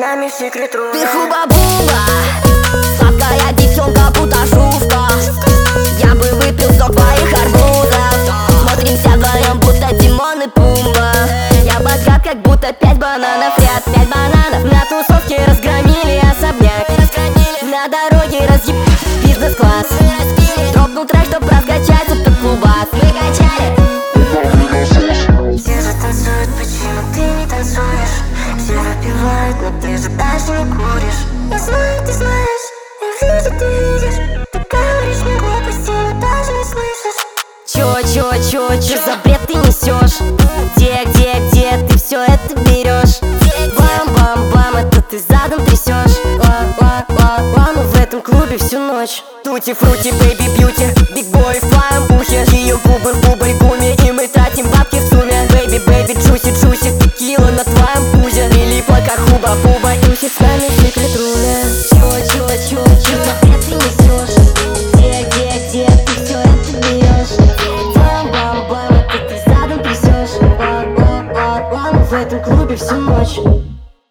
нами секрет руля. Ты хуба-буба, сладкая девчонка, будто шувка. Я бы выпил сок твоих арбузов. Смотримся вдвоем, будто Тимон и Пумба. Я богат, как будто 5 бананов ряд. 5 бананов на тусовке разгромили особняк. На дороге разъеб бизнес-класс. Дропнул трек, чтоб раскачать этот клубас. Мы качали. Все же танцуют, почему ты не танцуешь? Все выпивают, но ты же даже не куришь. Я знаю, ты знаешь, я вижу, ты видишь. Ты говоришь мне глупости, но даже не слышишь. Чё за бред ты несешь? Где ты все это берешь? Бам-бам-бам, это ты задом трясешь. Мы в этом клубе всю ночь. Тути-фрути, бэйби-бьюти, биг-бой в твоем ухе. Ее губы в бубой-гуме, и мы тратим бабки в сумме. Бэйби-бэйби, джуси-джуси, текила на твоем пузе. Прилипла как хуба-буба, ищет с нами секрет руля.